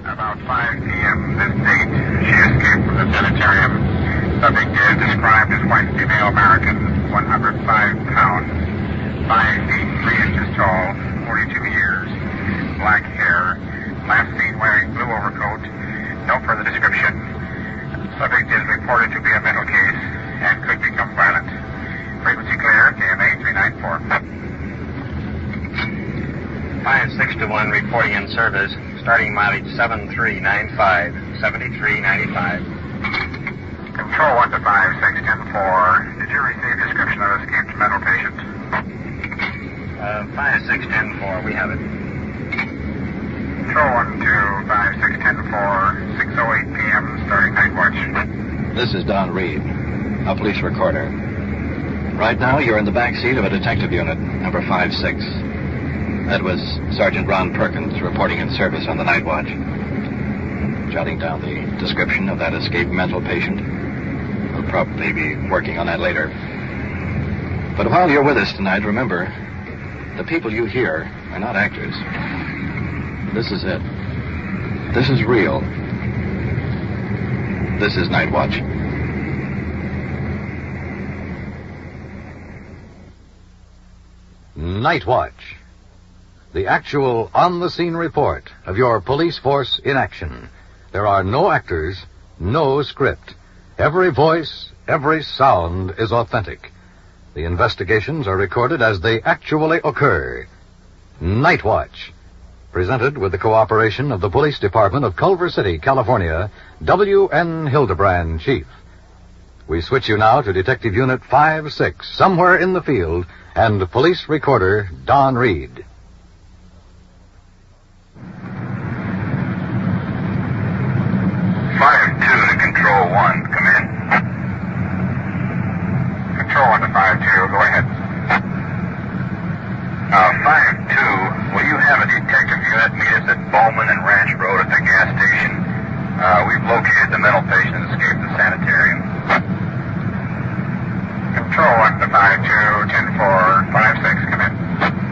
About 5 p.m. this date, she escaped from the sanitarium. Subject is described as white female American, 105 pounds, 5 feet 3 inches tall, 42 years, black hair, last seen wearing blue overcoat. No further description. Subject is reported to be a mental case and could become violent. Frequency clear, KMA 394. 5621 reporting in service. Starting mileage 7395. 7395. Control 1 to 56104. Did you receive description of escaped mental patient? 5610-4, we have it. Control 1 to 56104. 6:08 p.m. starting night watch. This is Don Reed, a police recorder. Right now, you're in the back seat of a detective unit, number 56. That was Sergeant Ron Perkins reporting in service on the night watch. Jotting down the description of that escaped mental patient. We'll probably be working on that later. But while you're with us tonight, remember, the people you hear are not actors. This is it. This is real. This is Night Watch. Night Watch. The actual on-the-scene report of your police force in action. There are no actors, no script. Every voice, every sound is authentic. The investigations are recorded as they actually occur. Night Watch. Presented with the cooperation of the Police Department of Culver City, California, W.N. Hildebrand, Chief. We switch you now to Detective Unit 56, somewhere in the field, and Police Recorder Don Reed. 5-2 to Control 1. Come in. Control 1 to 5-2. Go ahead. 5-2, will you have a detective unit meet us at Bowman and Ranch Road at the gas station? We've located the mental patient and escaped the sanitarium. Control 1 to 5-2, 10-4, 5-6. Come in.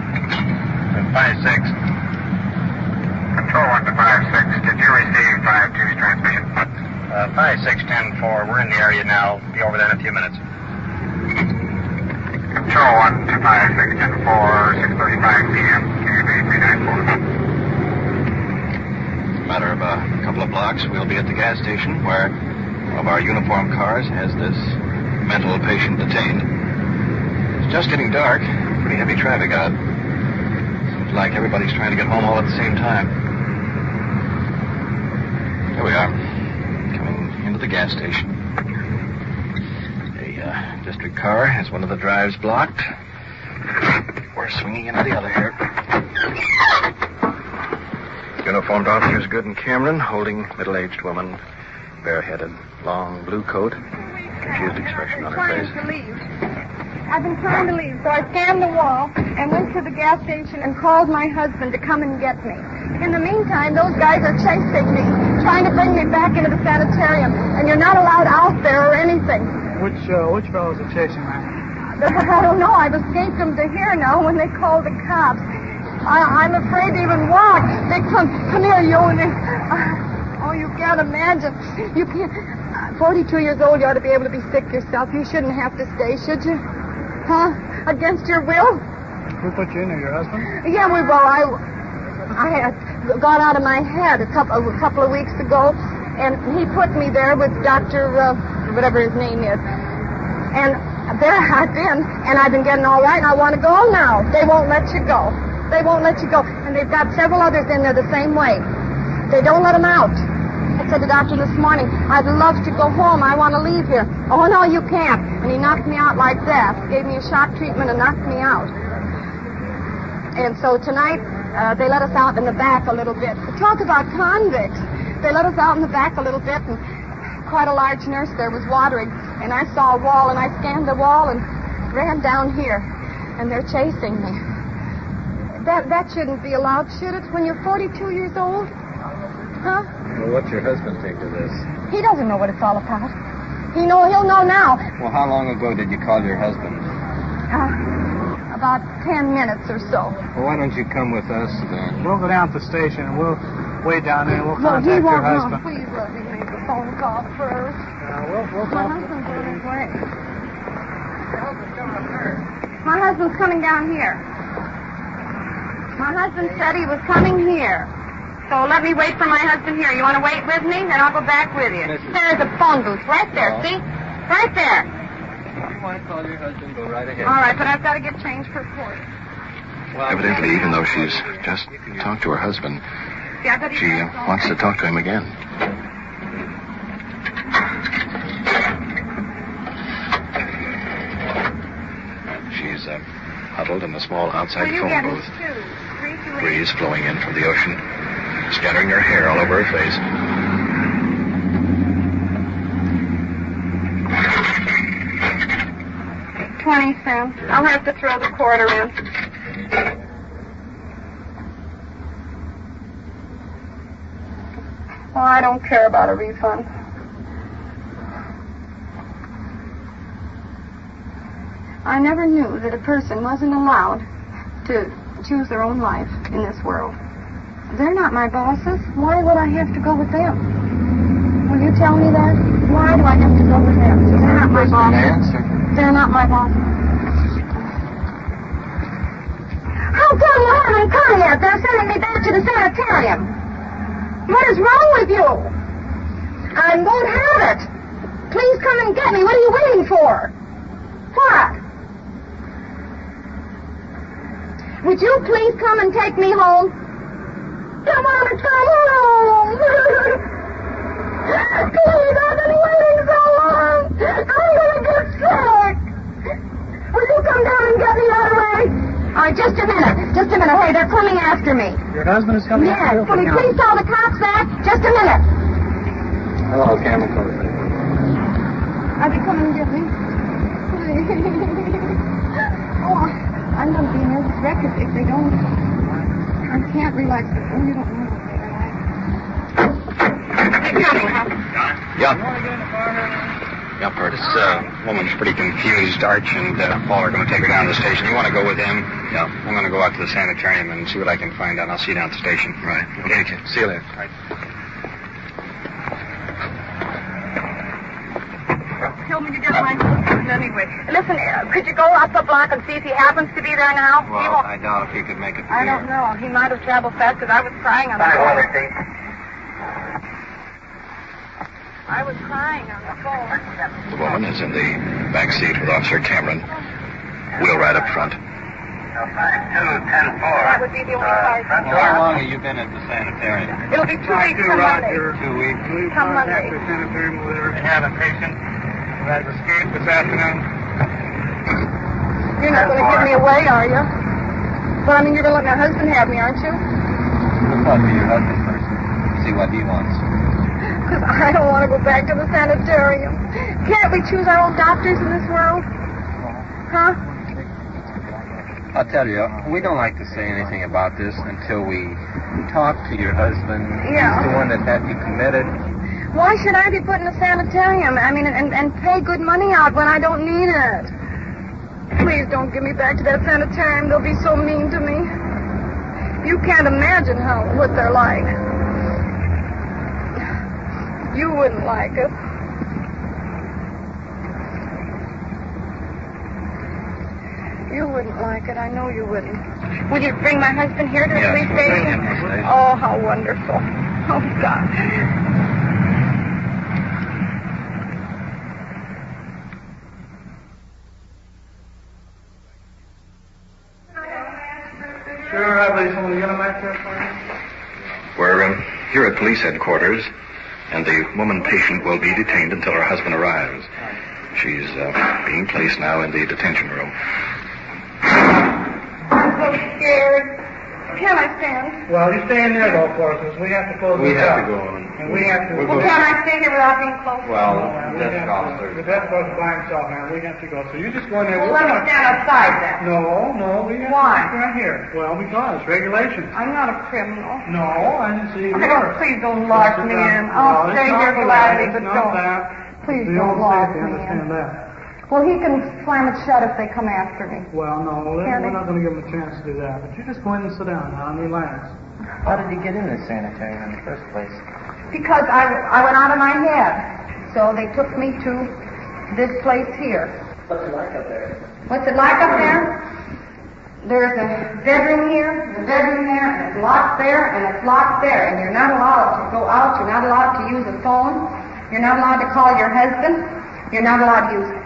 5-6. Control 1 to 5-6. Did you receive 5-2's transmission? 5610-4, we're in the area now. Be over there in a few minutes. Control 1 to 5610-4, 6:35 p.m. KMA 394. Matter of a couple of blocks, we'll be at the gas station where one of our uniformed cars has this mental patient detained. It's just getting dark. Pretty heavy traffic out. Seems like everybody's trying to get home all at the same time. Here we are, coming into the gas station. The district car has one of the drives blocked. We're swinging into the other here. Uniformed officers Good and Cameron, holding middle-aged woman, bareheaded, long blue coat, confused expression on her face. I've been trying to leave, so I scanned the wall and went to the gas station and called my husband to come and get me. In the meantime, those guys are chasing me, trying to bring me back into the sanitarium, and you're not allowed out there or anything. Which fellows are chasing me? I don't know. I've escaped them to here now when they called the cops. I'm afraid to even walk. They come here, you. Oh, you can't imagine. You can't. 42 years old, you ought to be able to be sick yourself. You shouldn't have to stay, should you? Huh? Against your will? Who put you in there, your husband? Yeah, I had gone out of my head a couple of weeks ago, and he put me there with Dr. whatever his name is. And there I've been, and I've been getting all right, and I want to go now. They won't let you go. They won't let you go. And they've got several others in there the same way. They don't let them out. I said to the doctor this morning, I'd love to go home. I want to leave here. Oh, no, you can't. And he knocked me out like that. Gave me a shock treatment and knocked me out. And so tonight, they let us out in the back a little bit. Talk about convicts. They let us out in the back a little bit, and quite a large nurse there was watering. And I saw a wall, and I scanned the wall and ran down here. And they're chasing me. That shouldn't be allowed, should it, when you're 42 years old? Huh? Well, what's your husband think of this? He doesn't know what it's all about. He'll know now. Well, how long ago did you call your husband? About 10 minutes or so. Well, why don't you come with us then? We'll go down to the station and we'll Wait down there. We'll No, he contact your won't. No, husband. please let me make the phone call first. We'll My talk. husband's on his way. My husband's coming down here. My husband said he was coming here. So let me wait for my husband here. You want to wait with me? Then I'll go back with you. There's a phone booth right there, see? Right there. If you want to call your husband, go right ahead. All right, but I've got to get change for court. Evidently, even though she's just talked to her husband, See, I bet he she wants to talk to him again. She's huddled in a small outside Will you phone get booth. his shoes? 328. Breeze flowing in from the ocean, scattering her hair all over her face. $0.20. I'll have to throw the quarter in. Oh, I don't care about a refund. I never knew that a person wasn't allowed to choose their own life in this world. They're not my bosses. Why would I have to go with them? Will you tell me that? Why do I have to go with them? They're not my bosses. They're not my bosses. How come you haven't come yet? They're sending me back to the sanitarium. What is wrong with you? I won't have it. Please come and get me. What are you waiting for? What? Would you please come and take me home? Come on, come home. Please, I've been waiting so long. I'm going to get sick. Will you come down and get me right away? All right, just a minute. Just a minute. Hey, they're coming after me. Your husband is coming after you? Yes. Will you please tell the cops that? Just a minute. Hello, Cameron. Are they coming to get me? Oh, I'm going to be a nervous wreck if they don't. I can't relax. Oh, you don't know what they're like. They're coming, huh? Yeah. You want to get in the car here? Yep, this woman's pretty confused. Arch and Paul are going to take her down to the station. You want to go with him? Yeah. I'm going to go out to the sanitarium and see what I can find out. I'll see you down at the station. Right. Okay. See you later. Right. Told me to get my husband anyway. Listen, could you go up the block and see if he happens to be there now? He Well, won't- I doubt if he could make it I don't know. He might have traveled fast because I was crying on the phone. I was crying on the phone. The woman is in the back seat with Officer Cameron. Wheelwright up front. 5210-4. That would be the only car. How long have you been at the sanitarium? It'll be 2 weeks from Monday. 2 weeks. Will you Come contact Monday. the sanitarium over there? We have a patient who has escaped this afternoon. You're not going to give me away, are you? But I mean, you're going to let my husband have me, aren't you? We'll talk to your husband first. See what he wants. Because I don't want to go back to the sanitarium. Can't we choose our own doctors in this world? Huh? I'll tell you, we don't like to say anything about this until we talk to your husband. Yeah. He's the one that had you committed. Why should I be put in a sanitarium? I mean, and pay good money out when I don't need it? Please don't give me back to that sanitarium. They'll be so mean to me. You can't imagine what they're like. You wouldn't like it. You wouldn't like it. I know you wouldn't. Will you bring my husband here to the Yes, police we'll bring station? him to the station. Oh, how wonderful. Oh, God. Sure, I believe someone get him back there for you. We're here at police headquarters, and the woman patient will be detained until her husband arrives. She's being placed now in the detention room. I'm so scared. Can I stand? Well, you stay in there, though, for us, because we have to close We this have up. to go on. And we have to... Well, can I stay here without being close? Well, The desk officer by himself, man. We have to go. So you just go in there. Well, let me stand outside then. No, we have Why? to sit right here. Well, because regulations. I'm not a criminal. No, I didn't see you were. Please don't lock me in. I'll stay here gladly, but don't. Please The don't old lock safety, me understand in. that. Well, he can slam it shut if they come after me. Well, no, Can we're they? not going to give him a chance to do that. But you just go in and sit down now and relax. How did he get in the sanitarium in the first place? Because I went out of my head. So they took me to this place here. What's it like up there? What's it like up there? There's a bedroom here, and a bedroom there, and it's locked there, and it's locked there. And you're not allowed to go out. You're not allowed to use a phone. You're not allowed to call your husband. You're not allowed to use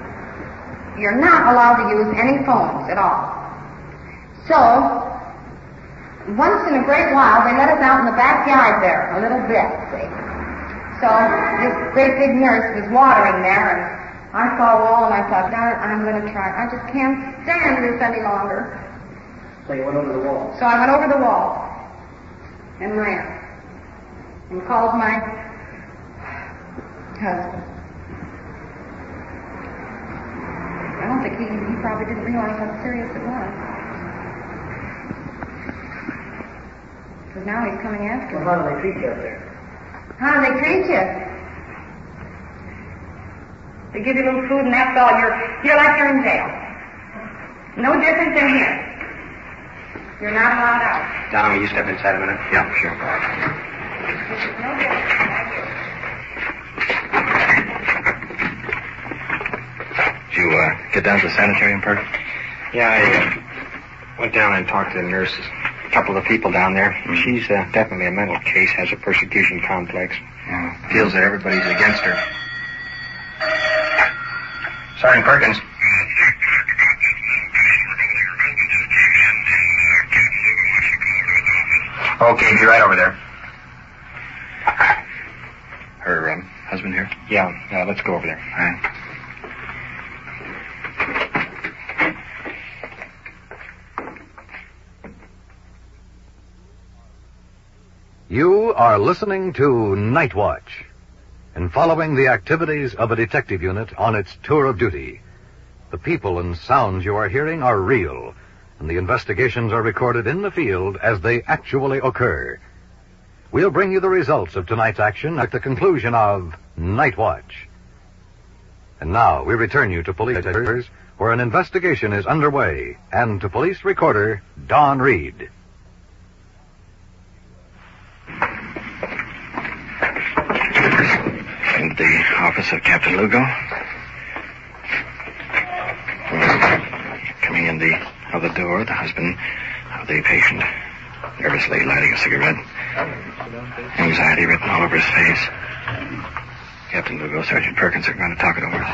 any phones at all. So, once in a great while, they let us out in the backyard there, a little bit, see. So, this great big nurse was watering there, and I saw a wall, and I thought, darn it, I'm going to try. I just can't stand this any longer. So you went over the wall? So I went over the wall and ran and called my husband. I don't think he probably didn't realize how serious it was. Because now he's coming after me. Well, how do they treat you up there? How do they treat you? They give you a little food and that's all. You're like you're in jail. No different than here. You're not allowed out. Don, will you step inside a minute? Yeah, sure. No different. Did you get down to the sanitarium, Perk? Yeah, I went down and talked to the nurses. A couple of the people down there. Mm-hmm. She's definitely a mental case, has a persecution complex. Yeah. Feels that everybody's against her. Sergeant Perkins. Okay, be right over there. Her husband here? Yeah, let's go over there. All right. You are listening to Night Watch and following the activities of a detective unit on its tour of duty. The people and sounds you are hearing are real, and the investigations are recorded in the field as they actually occur. We'll bring you the results of tonight's action at the conclusion of Night Watch. And now we return you to police headquarters, where an investigation is underway, and to police recorder Don Reed. In the office of Captain Lugo. Coming in the other door, the husband of the patient, nervously lighting a cigarette. Anxiety written all over his face. Captain Lugo, Sergeant Perkins are going to talk it over.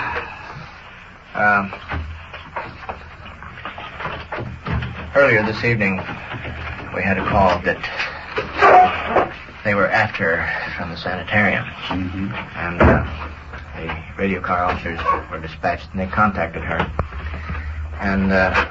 Earlier this evening, we had a call that they were after her from the sanitarium. Mm-hmm. And the radio car officers were dispatched, and they contacted her. And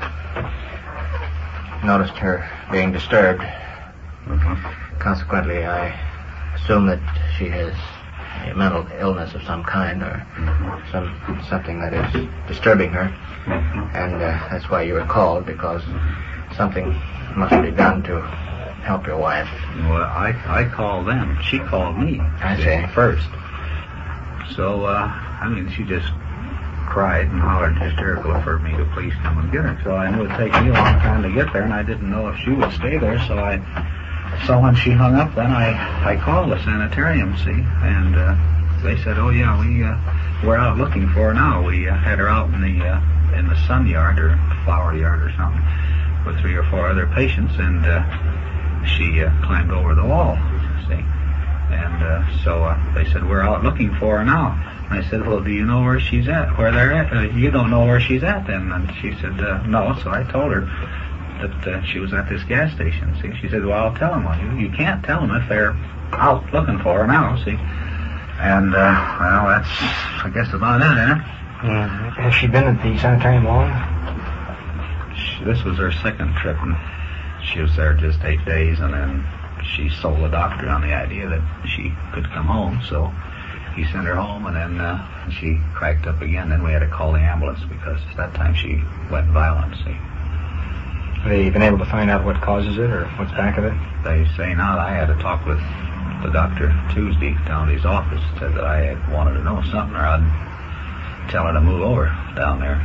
noticed her being disturbed. Mm-hmm. Consequently, I assume that she has a mental illness of some kind, or something that is disturbing her. Mm-hmm. And that's why you were called, because something must be done to help your wife. Well, I called them. She called me. I see. First. So, she just cried and hollered hysterical for me to please come and get her. So I knew it would take me a long time to get there, and I didn't know if she would stay there. So when she hung up, then I called the sanitarium, see, and they said, "Oh yeah, we're out looking for her now. We had her out in the sun yard or flower yard or something with 3 or 4 other patients, and she climbed over the wall, see." And so they said, "We're out looking for her now." And I said, "Well, do you know where she's at? Where they're at? You don't know where she's at, then?" And she said, "No." So I told her that she was at this gas station. See, she said, "Well, I'll tell them." Well, you can't tell them if they're out looking for her now. See, and that's, I guess, about it, isn't it? Mm-hmm. Has she been at the sanitarium long? This was her second trip, and she was there just 8 days, and then she sold the doctor on the idea that she could come home, so he sent her home, and then she cracked up again. Then we had to call the ambulance because that time she went violent, see. Have they been able to find out what causes it or what's back of it? They say not. I had to talk with the doctor Tuesday down at his office. Said that I had wanted to know something, or I'd tell her to move over down there.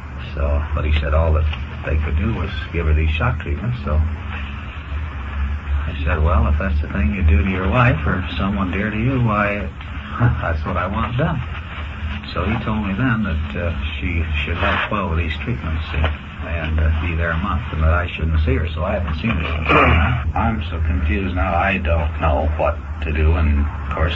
So, but he said all that they could do was give her these shock treatments, so said, well, if that's the thing you do to your wife or someone dear to you, why, that's what I want done. So he told me then that she should have 12 of these treatments and be there a month, and that I shouldn't see her, so I haven't seen her since then. I'm so confused now, I don't know what to do, and of course...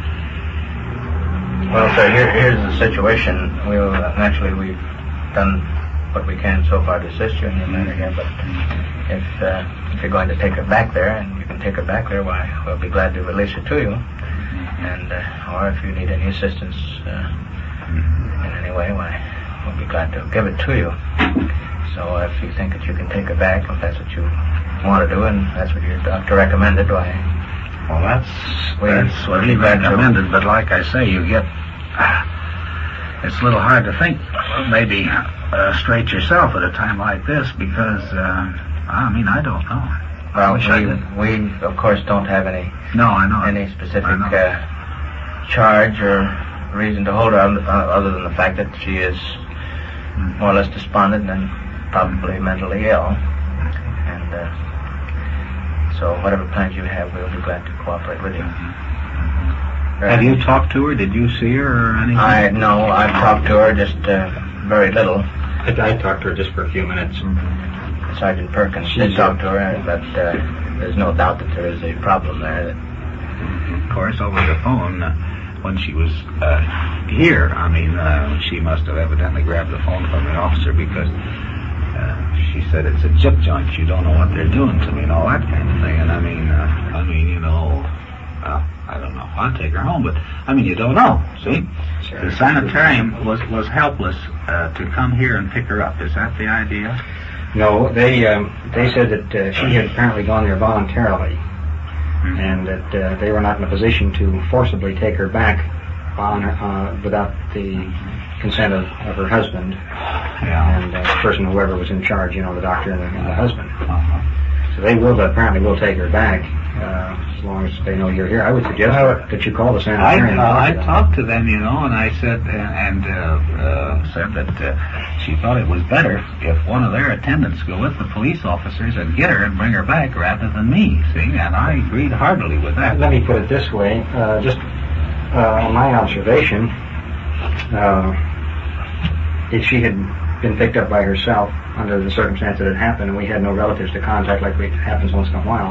Well, sir, here's the situation. Naturally, we've done what we can so far to assist you in your matter here, but if you're going to take her back there, and you can take her back there, why, we'll be glad to release her to you. And, or if you need any assistance in any way, why, we'll be glad to give it to you. So if you think that you can take her back, if that's what you want to do, and that's what your doctor recommended, why... Well, that's what he recommended, but like I say, you get... it's a little hard to think, maybe straight yourself at a time like this, because, I don't know. Well, we of course don't have any... No, I know. Any specific charge or reason to hold her other than the fact that she is more or less despondent and probably mentally ill. And so whatever plans you have, we'll be glad to cooperate with you. Have you talked to her? Did you see her or anything? No, I've talked to her just very little. I talked to her just for a few minutes. Sergeant Perkins did talk to her, but there's no doubt that there is a problem there. Of course, over the phone, when she was here, she must have evidently grabbed the phone from the officer because she said it's a chip joint. You don't know what they're doing to me and all that kind of thing. And I don't know. I'll take her home, but you don't know. See, sure. The sanitarium was helpless to come here and pick her up. Is that the idea? No, they said that she had apparently gone there voluntarily, and that they were not in a position to forcibly take her back without the consent of her husband and the person, whoever was in charge, the doctor and the husband. So they apparently will take her back as long as they know you're here. I would suggest that you call the sanitarium. I talked to them, and I said said that she thought it was better if one of their attendants go with the police officers and get her and bring her back rather than me. See, and I agreed heartily with that. Let me put it this way: just on my observation, if she had been picked up by herself under the circumstance that it happened, and we had no relatives to contact like it happens once in a while,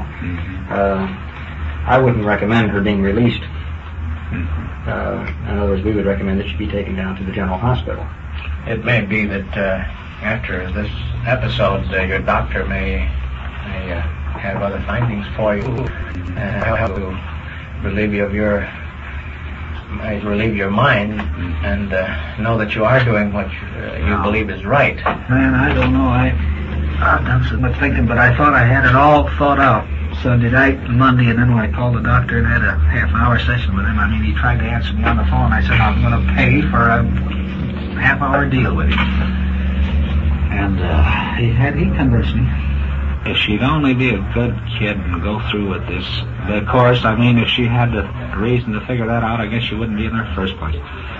I wouldn't recommend her being released. In other words, we would recommend that she be taken down to the general hospital. It may be that after this episode, your doctor may have other findings for you, help to relieve you of relieve your mind and know that you are doing what you believe is right. Man, I don't know. I've done so much thinking, but I thought I had it all thought out Sunday night and Monday, and then when I called the doctor and had a half-hour session with him, he tried to answer me on the phone. I said, I'm going to pay for a half-hour deal with him. And he convinced me. If she'd only be a good kid and go through with this. But of course, if she had the reason to figure that out, I guess she wouldn't be in the first place.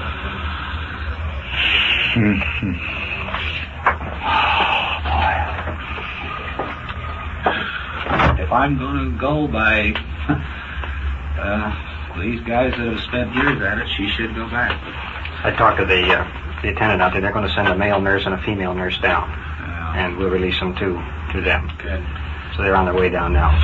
If I'm going to go by these guys that have spent years at it, she should go back. I talked to the attendant out there. They're going to send a male nurse and a female nurse down, and we'll release them to them. Good. So they're on their way down now.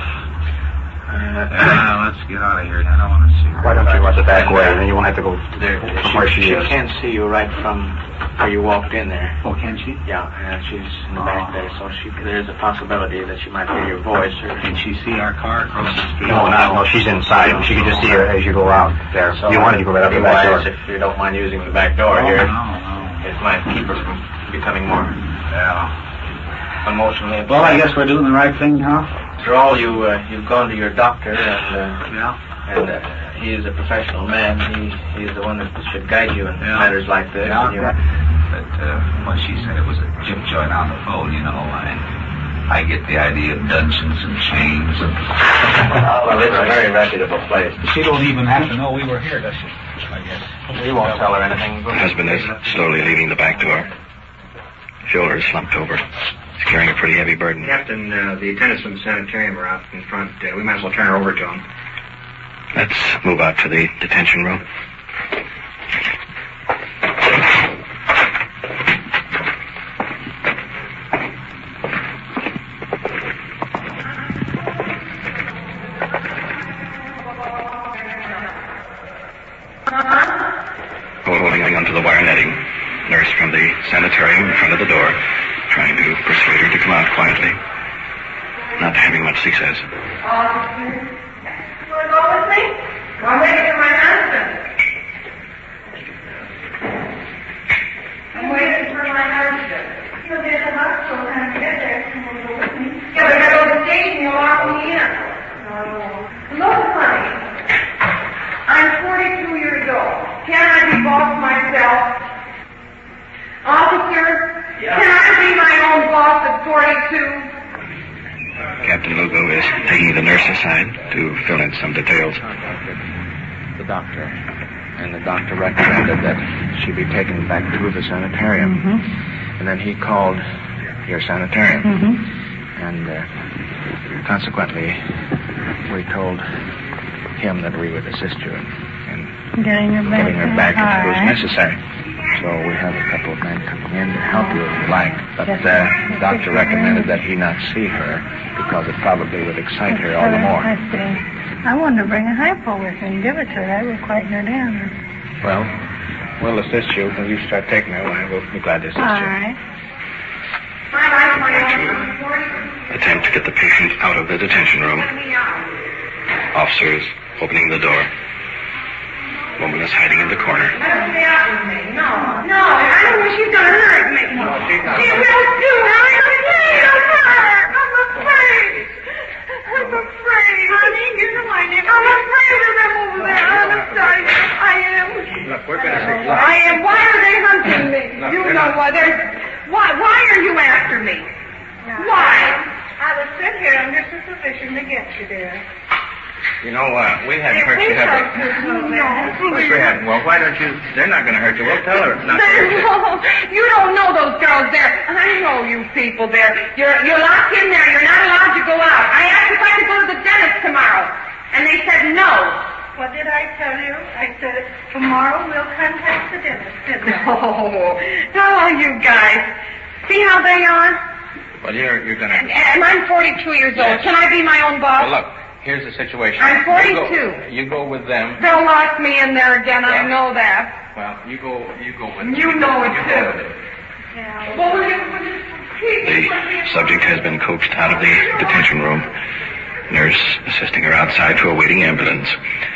Let's get out of here. I don't want to see her. Why don't you go the back way, and then you won't have to go there. Where she is. She can't see you right from where you walked in there. Oh, can she? Yeah, she's in the back there, so there's a possibility that she might hear your voice. Can she see our car across the street? No, she's inside. She can just see her as you go out there. So you wanted to go right up the back door. If you don't mind using the back door here. No. It might keep her from becoming more emotionally. Well, I guess we're doing the right thing, huh? After all, you've gone to your doctor, and he is a professional man. He's the one that should guide you in matters like this. But when she said it was a chip joint on the phone, I get the idea of dungeons and chains. Well, it's a very reputable place. She don't even have to know we were here, does she? I guess. We won't tell her anything. Her husband is slowly leaving the back door. Shoulders slumped over. He's carrying a pretty heavy burden. Captain, the attendants from the sanitarium are out in front. We might as well turn her over to them. Let's move out to the detention room. Holding onto the wire netting. Nurse from the sanitarium in front of the door, trying to persuade her to come out quietly. Not having much success. You want to go with me? I'm waiting for my husband. He'll be at the hospital when I get there. Yeah, but I go to the station, you'll lock me in. Look, honey. I'm 42 years old. Can I be boss myself? Officer, can I be my own boss at 42? Captain Lugo is taking the nurse aside to fill in some details. The doctor. And the doctor recommended that she be taken back to the sanitarium. Mm-hmm. And then he called your sanitarium. Mm-hmm. And consequently, we told him that we would assist you in getting her back if it was necessary. So we have a couple of men coming in to help you if you like. But the doctor recommended that he not see her because it probably would excite her all the more. I see. I wanted to bring a hypo with me and give it to her. That would quieten her down. Well, we'll assist you. When you start taking her, we'll be glad to assist you. All right. Attempt to get the patient out of the detention room. Officers opening the door. Woman is hiding in the corner. No, I don't think she's going to hurt me. No, she's not. She will too. I'm afraid of her. I'm afraid. Honey, you know I never... I'm afraid of them over there. I'm sorry. I am. Look, we're going to see. I am. Why are they hunting me? Look, You know why. Why are you after me? Why? I was sent here under supervision to get you there. You know, we hadn't hurt you, have we? No. Of course we hadn't. Well, why don't you... They're not going to hurt you. We'll tell her it's not going to hurt you. No, you don't know those girls there. I know you people there. You're locked in there. You're not allowed to go out. I asked if I could go to the dentist tomorrow, and they said no. What did I tell you? I said tomorrow we'll contact the dentist, didn't I? Oh, how are you guys? See how they are? Well, you're going to... And I'm 42 years old. Can I be my own boss? Well, look, here's the situation. I'm 42. You go with them. They'll lock me in there again. I know that. Well, you go with them. You know it, You too. go with it. Yeah. Well, The subject has been coaxed out of the detention room. Nurse assisting her outside to a waiting ambulance.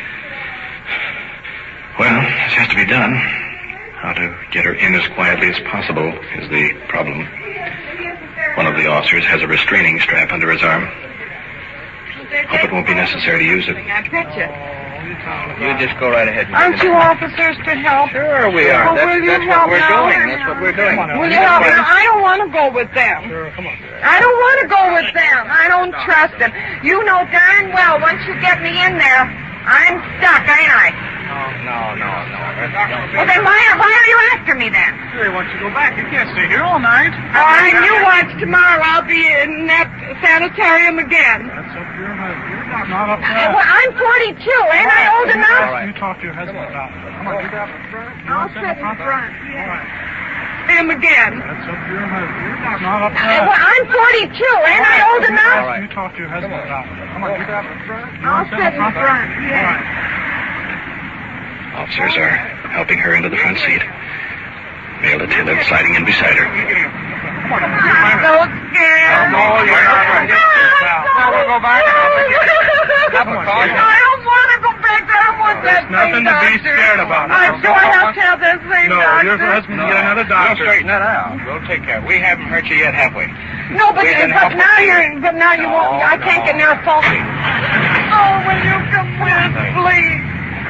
Well, this has to be done. How to get her in as quietly as possible is the problem. One of the officers has a restraining strap under his arm. Hope it won't be necessary to use it. I bet you. You just go right ahead. And Aren't you officers to help? Sure we are. Well, will you That's help what we're now? doing. That's what we're doing. Will you help me? I don't want to go with them. Sure, come on. I don't want to go with them. I don't trust them. You know darn well once you get me in there, I'm stuck, ain't I? No. Well, then why are you after me then? They want you to go back. You can't stay here all night. All right, you watch tomorrow. I'll be in that sanitarium again. That's up to your husband. You're not up there. Well, I'm 42. Ain't I old enough? All right. You talk to your husband about it. Come on, get out in front. You I'll want sit in front? front. All right. Him again. That's up to your husband. You're not up there. Well, I'm 42. Ain't I old enough? All right. You talk to your husband about it. Come on, get out in front. You I'll want sit in front. All Yeah. right. Officers are helping her into the front seat. Male attendant sliding in beside her. I'm so scared. No, you're not right. Now we'll go back and I don't want to go back there. I want that There's nothing to be scared about. I sure have to have that same No, doctor. your husband get another We'll doctor. straighten that out. We'll take care. We haven't hurt you yet, have we? No, but We've been now helping. you won't. I can't get near a faulty. Oh, will you come with, please?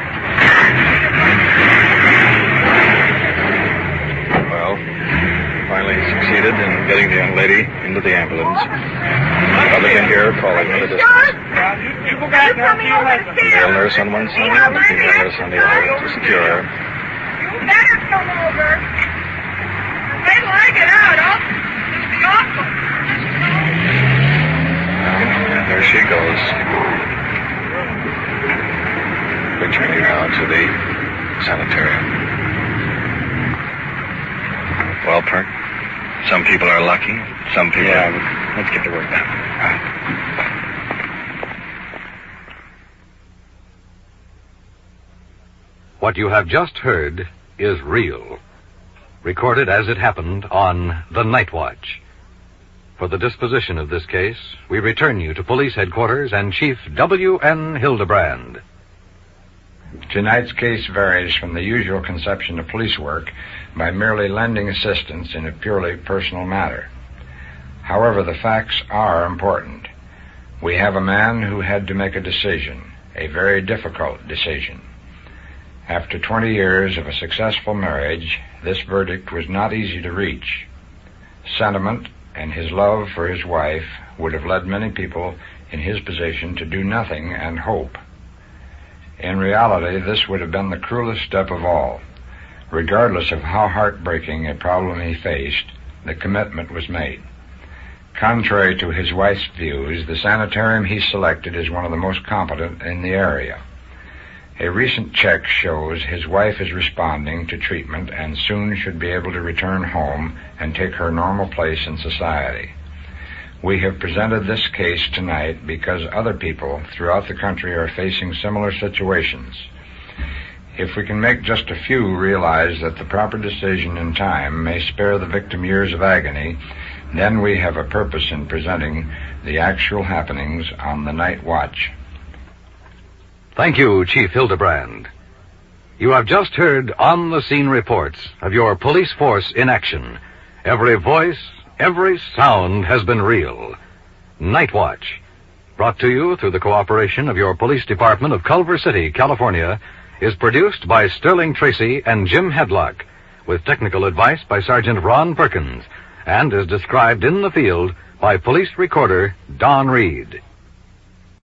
Well, finally succeeded in getting the young lady into the ambulance. Other than here, calling in the distance. You go back now to your husband. The male nurse on one side, and the female nurse on the other to secure her. You better come over. Wait till I get out. It'll be awful. There she goes. Returning now to the sanitarium. Well, Perk, some people are lucky, some people... Yeah, let's get to work now. What you have just heard is real. Recorded as it happened on The Night Watch. For the disposition of this case, we return you to Police Headquarters and Chief W.N. Hildebrand. Tonight's case varies from the usual conception of police work by merely lending assistance in a purely personal matter. However, the facts are important. We have a man who had to make a decision, a very difficult decision. After 20 years of a successful marriage, this verdict was not easy to reach. Sentiment and his love for his wife would have led many people in his position to do nothing and hope. In reality, this would have been the cruelest step of all. Regardless of how heartbreaking a problem he faced, the commitment was made. Contrary to his wife's views, the sanitarium he selected is one of the most competent in the area. A recent check shows his wife is responding to treatment and soon should be able to return home and take her normal place in society. We have presented this case tonight because other people throughout the country are facing similar situations. If we can make just a few realize that the proper decision in time may spare the victim years of agony, then we have a purpose in presenting the actual happenings on The Night Watch. Thank you, Chief Hildebrand. You have just heard on-the-scene reports of your police force in action. Every voice, every sound has been real. Night Watch, brought to you through the cooperation of your police department of Culver City, California, is produced by Sterling Tracy and Jim Hedlock, with technical advice by Sergeant Ron Perkins, and is described in the field by police recorder Don Reed.